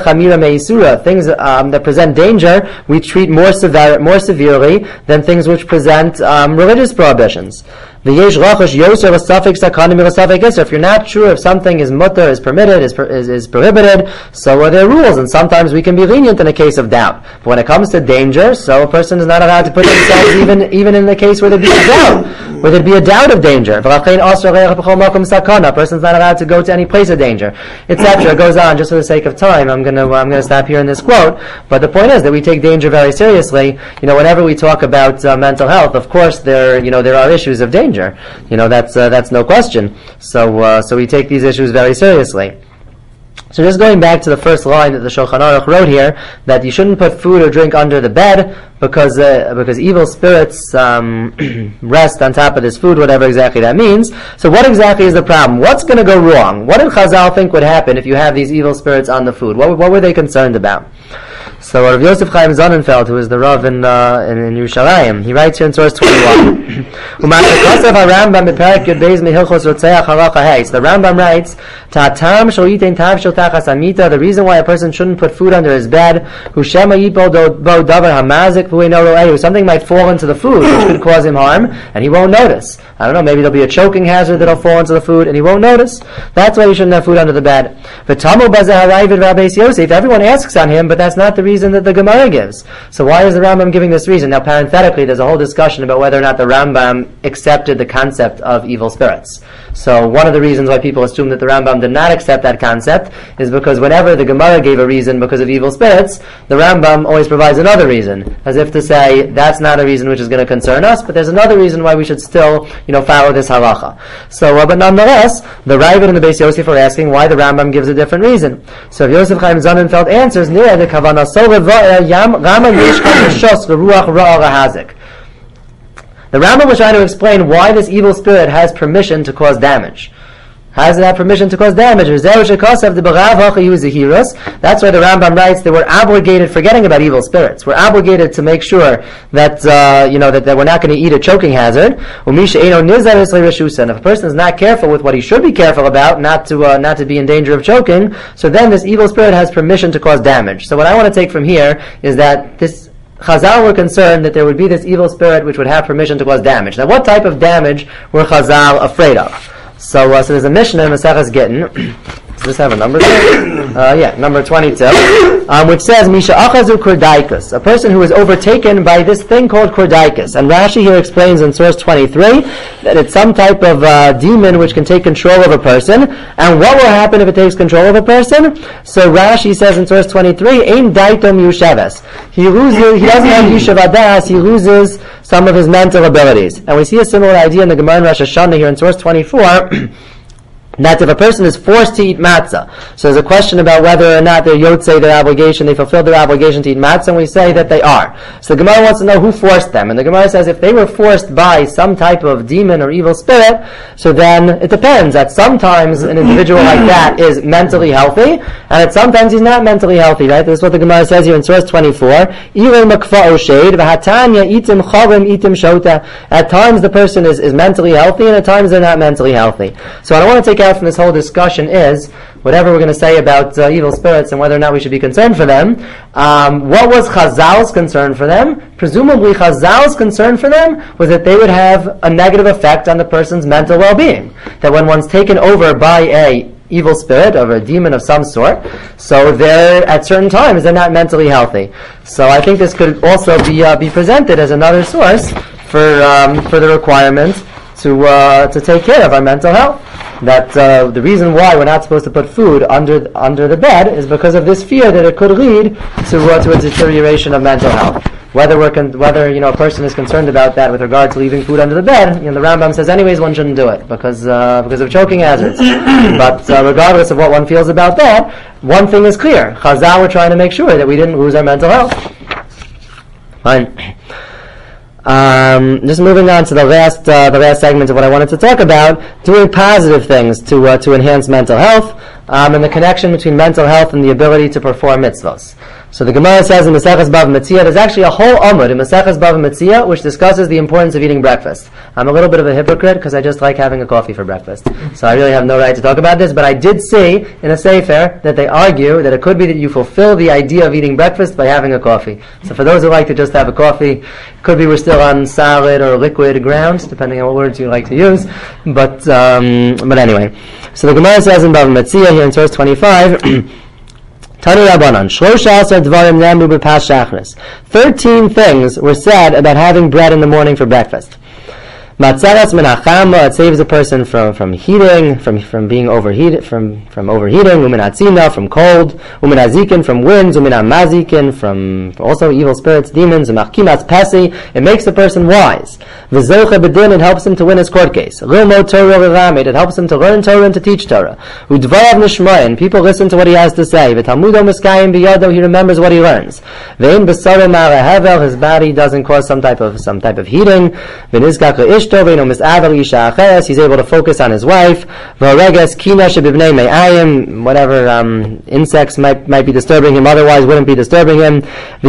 that present danger, we treat more severely than things which present religious prohibitions. If you're not sure if something is mutter, is permitted, is prohibited, so are there rules, and sometimes we can be lenient in a case of doubt. But when it comes to danger, so a person is not allowed to put themselves even in the case where there'd be a doubt, of danger. A person's not allowed to go to any place of danger, etc. It goes on. Just for the sake of time, I'm gonna stop here in this quote. But the point is that we take danger very seriously. Whenever we talk about mental health, of course there are issues of danger. That's no question. So we take these issues very seriously. So just going back to the first line that the Shulchan Aruch wrote here, that you shouldn't put food or drink under the bed because evil spirits rest on top of this food, whatever exactly that means. So what exactly is the problem? What's going to go wrong? What did Chazal think would happen if you have these evil spirits on the food? What were they concerned about? So Rav Yosef Chaim Sonnenfeld, who is the Rav in Yerushalayim, he writes here in source 21. So the Rambam writes, the reason why a person shouldn't put food under his bed, something might fall into the food which could cause him harm, and he won't notice. I don't know, maybe there'll be a choking hazard that'll fall into the food, and he won't notice. That's why you shouldn't have food under the bed. If everyone asks on him, but that's not the reason that the Gemara gives. So why is the Rambam giving this reason? Now, parenthetically, there's a whole discussion about whether or not the Rambam accepted the concept of evil spirits. So one of the reasons why people assume that the Rambam did not accept that concept is because whenever the Gemara gave a reason because of evil spirits, the Rambam always provides another reason, as if to say, that's not a reason which is going to concern us, but there's another reason why we should still, follow this halacha. So, but nonetheless, the Ravid and the Beis Yosef are asking why the Rambam gives a different reason. So Yosef Chaim Sonnenfeld answers, the Rambam was trying to explain why this evil spirit has permission to cause damage. How does it have permission to cause damage? That's why the Rambam writes that we're obligated, forgetting about evil spirits, we're obligated to make sure that that we're not going to eat a choking hazard. And if a person is not careful with what he should be careful about, not to be in danger of choking, so then this evil spirit has permission to cause damage. So what I want to take from here is that this Chazal were concerned that there would be this evil spirit which would have permission to cause damage. Now, what type of damage were Chazal afraid of? So there's a Mishnah in Maseches Gittin. Does this have a number there? Number 22, which says, Misha achazu kordaikus, a person who is overtaken by this thing called kordaikus. And Rashi here explains in source 23 that it's some type of demon which can take control of a person. And what will happen if it takes control of a person? So Rashi says in source 23, Ein daitom yusheves. He doesn't have yishavadas, he loses some of his mental abilities. And we see a similar idea in the Gemara in Rosh Hashanah here in source 24, that if a person is forced to eat matzah, so there's a question about whether or not they're yotzei their obligation, they fulfilled their obligation to eat matzah, and we say that they are. So the Gemara wants to know who forced them, and the Gemara says if they were forced by some type of demon or evil spirit, so then it depends, that sometimes an individual like that is mentally healthy, and that sometimes he's not mentally healthy, right? This is what the Gemara says here in source 24. At times the person is mentally healthy, and at times they're not mentally healthy. So what I want to take out from this whole discussion is, whatever we're going to say about evil spirits and whether or not we should be concerned for them, what was Chazal's concern for them? Presumably Chazal's concern for them was that they would have a negative effect on the person's mental well-being. That when one's taken over by a evil spirit or a demon of some sort, so they're at certain times they're not mentally healthy. So I think this could also be presented as another source for the requirement to take care of our mental health. That the reason why we're not supposed to put food under the bed is because of this fear that it could lead to a deterioration of mental health. whether a person is concerned about that with regard to leaving food under the bed, the Rambam says anyways one shouldn't do it because of choking hazards. But regardless of what one feels about that, one thing is clear: Chazal were trying to make sure that we didn't lose our mental health. Fine. Just moving on to the last segment of what I wanted to talk about, doing positive things to enhance mental health, and the connection between mental health and the ability to perform mitzvahs. So the Gemara says in Maseches Bava Metzia, there's actually a whole amud in Maseches Bava Metzia which discusses the importance of eating breakfast. I'm a little bit of a hypocrite because I just like having a coffee for breakfast. So I really have no right to talk about this, but I did see in a Sefer that they argue that it could be that you fulfill the idea of eating breakfast by having a coffee. So for those who like to just have a coffee, could be we're still on solid or liquid ground, depending on what words you like to use. But anyway. So the Gemara says in Bava Metzia here in source 25, 13 things were said about having bread in the morning for breakfast. Matzaras menachama, it saves a person from heating, from being overheated, from overheating. Uminatzina, from cold. Uminazikin, from winds. Uminamazikin, from also evil spirits, demons. Umachkimas pesi, it makes a person wise. V'zoche bedin, it helps him to win his court case. Lilmo Torah v'ramed, it helps him to learn Torah and to teach Torah. Udvarav nishmayin, people listen to what he has to say. V'talmudo miskayim biyado, he remembers what he learns. V'in b'saro marahevel, his body doesn't cause some type of heating. V'nizgak le'ish he's able to focus on his wife. Whatever insects might be disturbing him otherwise wouldn't be disturbing him.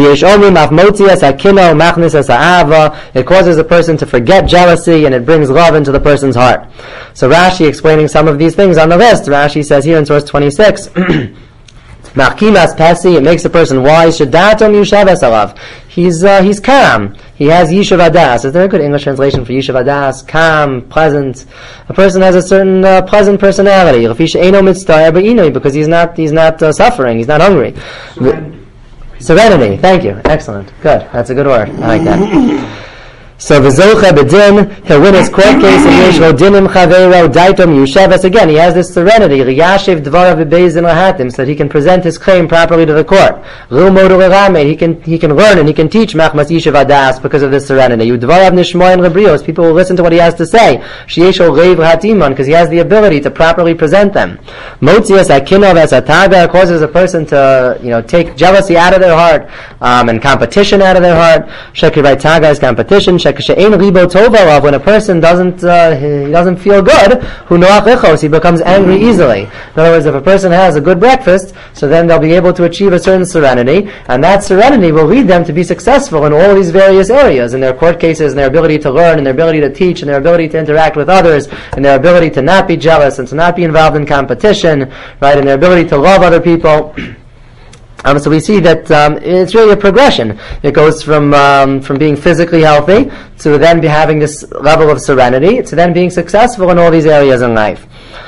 It causes a person to forget jealousy and it brings love into the person's heart. So Rashi explaining some of these things on the list. Rashi says here in source 26 Machkimas pesi, it makes a person wise. Shadatom yushavas alav. He's calm. He has yishuv adas. Is there a good English translation for yishuv adas? Calm, pleasant. A person has a certain pleasant personality. Because he's not suffering. He's not hungry. Serenity. Thank you. Excellent. Good. That's a good word. I like that. So v'zocha bedin, he'll win his court case, and yeshlo dinim chavero daitom yushavas. Again, he has this serenity, riyashiv dvarav v'beizin lahatim, so that he can present his claim properly to the court. L'umodu l'ramed, he can learn and he can teach machmas yishuv adas because of this serenity. Udvarav nishmoyin lebrios, people will listen to what he has to say. Sheyeshlo reiv l'hatiman, because he has the ability to properly present them. Motzias akinov as ataga, causes a person to take jealousy out of their heart and competition out of their heart. Shekirvai taga is competition. When a person doesn't feel good, he becomes angry easily. In other words, if a person has a good breakfast, so then they'll be able to achieve a certain serenity, and that serenity will lead them to be successful in all these various areas, in their court cases, in their ability to learn, in their ability to teach, in their ability to interact with others, in their ability to not be jealous and to not be involved in competition, right, in their ability to love other people. So we see that it's really a progression. It goes from being physically healthy to then having this level of serenity to then being successful in all these areas in life.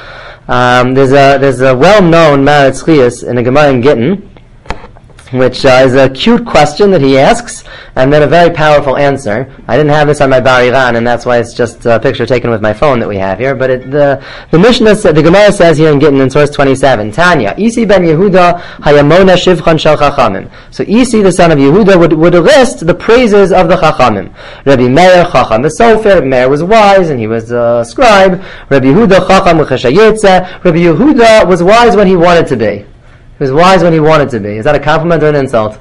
There's a well-known Maharatz Chiyas in the Gemara in Gittin, which is a cute question that he asks, and then a very powerful answer. I didn't have this on my Bar Ilan, and that's why it's just a picture taken with my phone that we have here. But the Mishnah, the Gemara says here in Gittin in source 27, Tanya, Isi ben Yehuda hayamona shivchan shel chachamim. So Isi, the son of Yehuda, would list the praises of the chachamim. Rabbi Meir chacham v'sofer. Rabbi Meir was wise and he was a scribe. Rabbi Yehuda chacham v'cheshayetze. Rabbi Yehuda was wise when he wanted to be. He was wise when he wanted to be. Is that a compliment or an insult?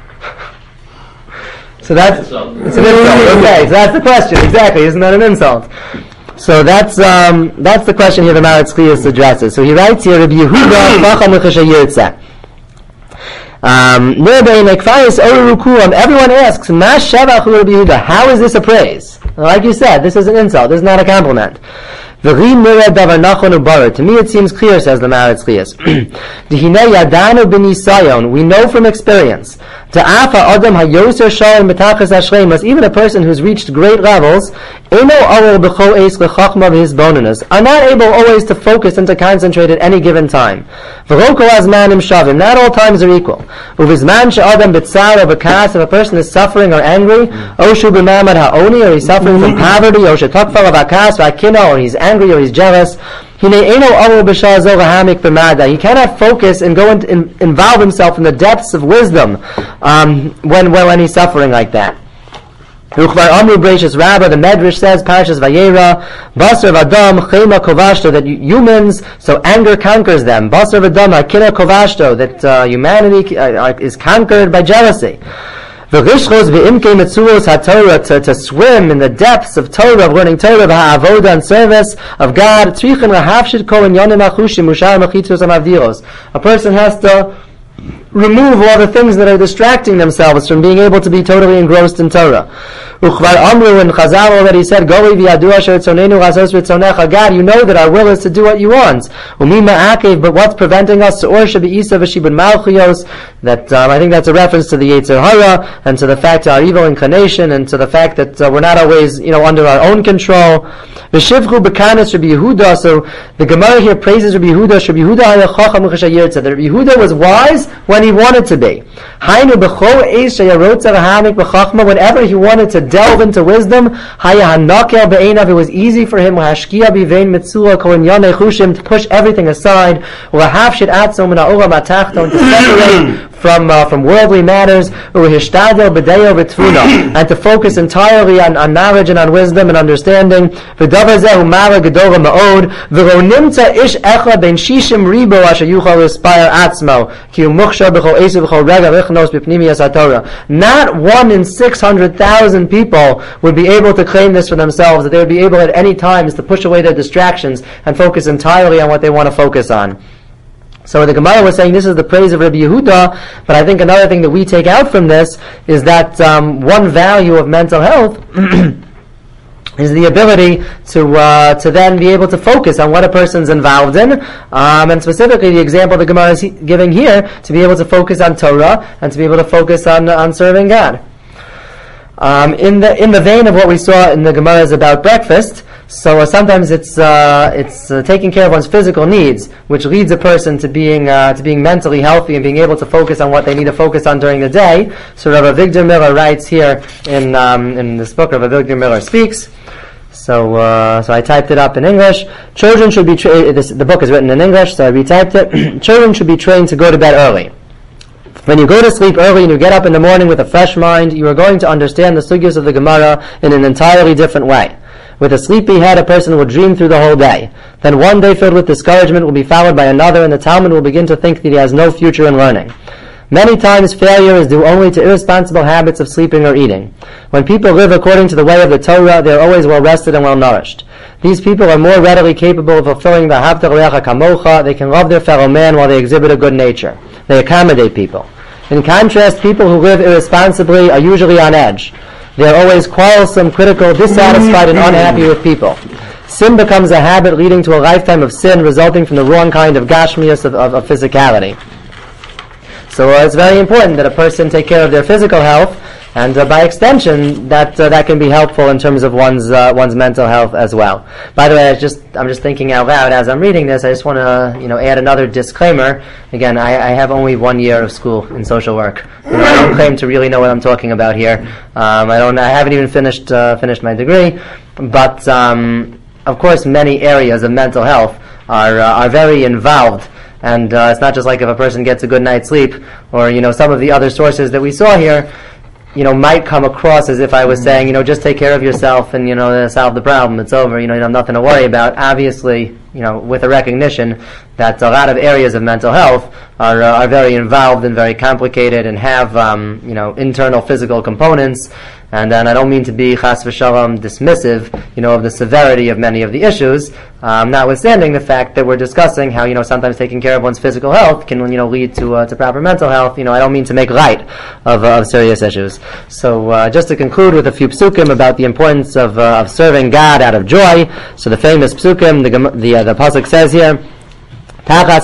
So it's an insult. Okay, so that's the question. Exactly. Isn't that an insult? So that's the question here the Maharatz Chiyas addresses. So he writes here, Rabbi Yehuda chacham v'cheshayetze. Everyone asks, Ma shevach Rabbi Yehuda, how is this a praise? Like you said, this is an insult. This is not a compliment. To me it seems clear, says the Maharatz Chiyas. We know from experience, even a person who's reached great levels are not able always to focus and to concentrate at any given time. Not all times are equal. If a person is suffering or angry, or he's suffering from poverty, or he's angry or he's jealous, He cannot focus and go and involve himself in the depths of wisdom when he's suffering like that. The Medrash says, Parashas Vayera, Basar Vadam Chema Kovashto, that humans, so anger conquers them. Basar Vadam Akira Kovashto, that humanity is conquered by jealousy. To swim in the depths of Torah, of learning Torah, avodah, and service of God. A person has to remove all the things that are distracting themselves from being able to be totally engrossed in Torah. Uchvar Amru, and Chazal already said, God, you know that our will is to do what you want. But what's preventing us? That I think that's a reference to the Yetzer Hara, and to the fact our evil inclination, and to the fact that we're not always, under our own control. So the Gemara here praises Rabbi Yehuda. That Rabbi Yehuda was wise when he wanted to be. Whenever he wanted to delve into wisdom, it was easy for him to push everything aside, and to separate from worldly matters, and to focus entirely on knowledge and on wisdom and understanding. Not 1 in 600,000 people would be able to claim this for themselves, that they would be able at any times to push away their distractions and focus entirely on what they want to focus on. So the Gemara was saying this is the praise of Rabbi Yehuda, but I think another thing that we take out from this is that one value of mental health is the ability to then be able to focus on what a person's involved in, and specifically the example the Gemara is giving here, to be able to focus on Torah and to be able to focus on serving God. In the vein of what we saw in the Gemaras about breakfast, so sometimes it's taking care of one's physical needs, which leads a person to being mentally healthy and being able to focus on what they need to focus on during the day. So Rav Avigdor Miller writes here in this book, Rav Avigdor Miller Speaks. So I typed it up in English. Children should be the book is written in English, so I retyped it. Children should be trained to go to bed early. When you go to sleep early and you get up in the morning with a fresh mind, you are going to understand the sugyas of the Gemara in an entirely different way. With a sleepy head, a person will dream through the whole day. Then one day filled with discouragement will be followed by another, and the Talmud will begin to think that he has no future in learning. Many times failure is due only to irresponsible habits of sleeping or eating. When people live according to the way of the Torah, they are always well rested and well nourished. These people are more readily capable of fulfilling the Ahavta L'Reacha Kamocha. They can love their fellow man while they exhibit a good nature. They accommodate people. In contrast, people who live irresponsibly are usually on edge. They are always quarrelsome, critical, dissatisfied, and unhappy with people. Sin becomes a habit, leading to a lifetime of sin, resulting from the wrong kind of gashmias of physicality. So it's very important that a person take care of their physical health, and by extension, that can be helpful in terms of one's mental health as well. By the way, I'm just thinking out loud as I'm reading this. I just want to add another disclaimer. Again, I have only 1 year of school in social work. I don't claim to really know what I'm talking about here. I haven't even finished my degree, but of course, many areas of mental health are very involved. And it's not just like if a person gets a good night's sleep, or some of the other sources that we saw here, might come across as if I was saying, just take care of yourself and, solve the problem. It's over. You have nothing to worry about. Obviously, with a recognition that a lot of areas of mental health are very involved and very complicated and have, internal physical components. And then I don't mean to be chas v'shalom dismissive, of the severity of many of the issues, notwithstanding the fact that we're discussing how, sometimes taking care of one's physical health can, lead to proper mental health. I don't mean to make light of serious issues. So, just to conclude with a few psukim about the importance of serving God out of joy. So the famous psukim, the pasuk says here, that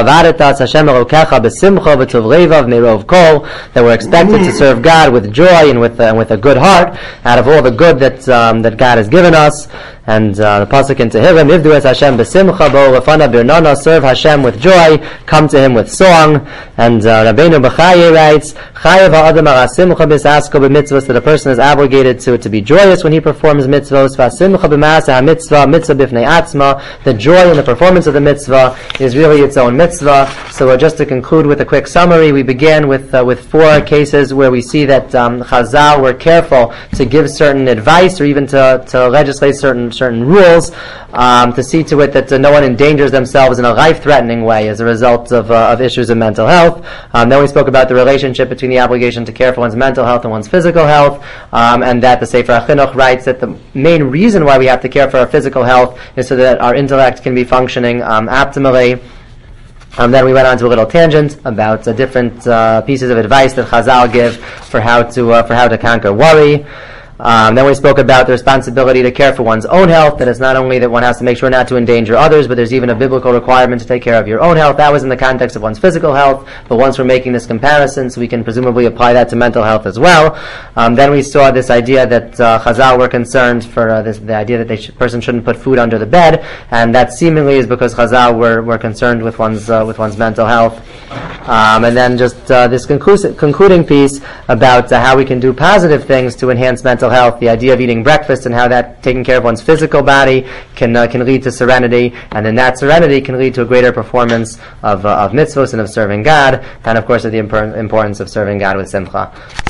we're expected to serve God with joy and with a good heart out of all the good that God has given us. And the pasuk in Tehillim, Ivdu es Hashem b'simcha bo lefana birnana, serve Hashem with joy, come to Him with song. And Rabbeinu Bechaye writes, Chayev ha'adam ha'asimcha b'sasko b'mitzvahs, that a person is obligated to be joyous when he performs mitzvahs. V'asimcha b'masa ha'mitzvah, mitzvah b'fnei atzma. The joy in the performance of the mitzvah is really its own mitzvah. So just to conclude with a quick summary, we began with 4 cases where we see that Chazal were careful to give certain advice or even to legislate certain rules to see to it that no one endangers themselves in a life-threatening way as a result of issues of mental health. Then we spoke about the relationship between the obligation to care for one's mental health and one's physical health, and that the Sefer HaChinuch writes that the main reason why we have to care for our physical health is so that our intellect can be functioning optimally. Then we went on to a little tangent about different pieces of advice that Chazal give for how to conquer worry. Then we spoke about the responsibility to care for one's own health, that it's not only that one has to make sure not to endanger others, but there's even a biblical requirement to take care of your own health. That was in the context of one's physical health, but once we're making this comparison, so we can presumably apply that to mental health as well. Then we saw this idea that Chazal were concerned for the idea that the person shouldn't put food under the bed, and that seemingly is because Chazal were concerned with one's mental health. And then just this concluding piece about how we can do positive things to enhance mental health, the idea of eating breakfast and how that taking care of one's physical body can lead to serenity, and then that serenity can lead to a greater performance of mitzvos and of serving God, and of course of the importance of serving God with simcha.